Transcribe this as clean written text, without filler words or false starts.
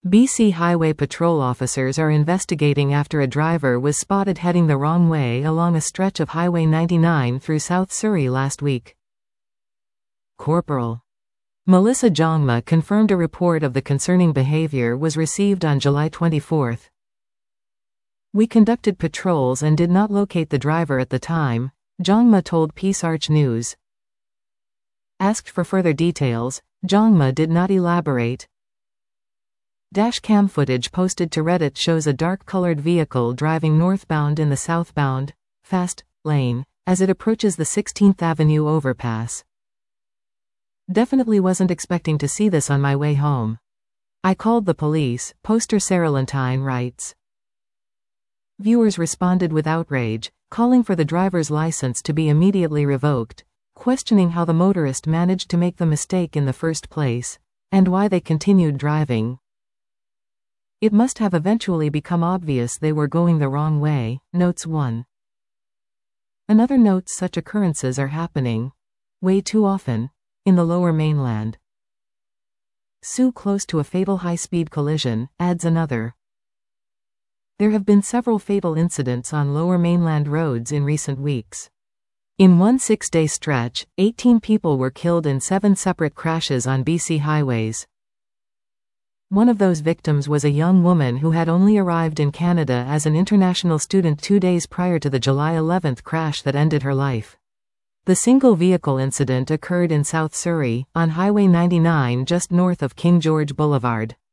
BC Highway Patrol officers are investigating after a driver was spotted heading the wrong way along a stretch of Highway 99 through South Surrey last week. Corporal Melissa Jongma confirmed a report of the concerning behavior was received on July 24. "We conducted patrols and did not locate the driver at the time," Jongma told Peace Arch News. Asked for further details, Jongma did not elaborate. Dashcam footage posted to Reddit shows a dark-colored vehicle driving northbound in the southbound, fast lane, as it approaches the 16th Avenue overpass. "Definitely wasn't expecting to see this on my way home. I called the police," poster Sarah Lentine writes. Viewers responded with outrage, calling for the driver's license to be immediately revoked, questioning how the motorist managed to make the mistake in the first place, and why they continued driving. "It must have eventually become obvious they were going the wrong way," notes one. Another notes such occurrences are happening, way too often, in the Lower Mainland. "So close to a fatal high-speed collision," adds another. There have been several fatal incidents on Lower Mainland roads in recent weeks. In one 6-day stretch, 18 people were killed in 7 separate crashes on BC highways. One of those victims was a young woman who had only arrived in Canada as an international student 2 days prior to the July 11 crash that ended her life. The single vehicle incident occurred in South Surrey, on Highway 99 just north of King George Boulevard.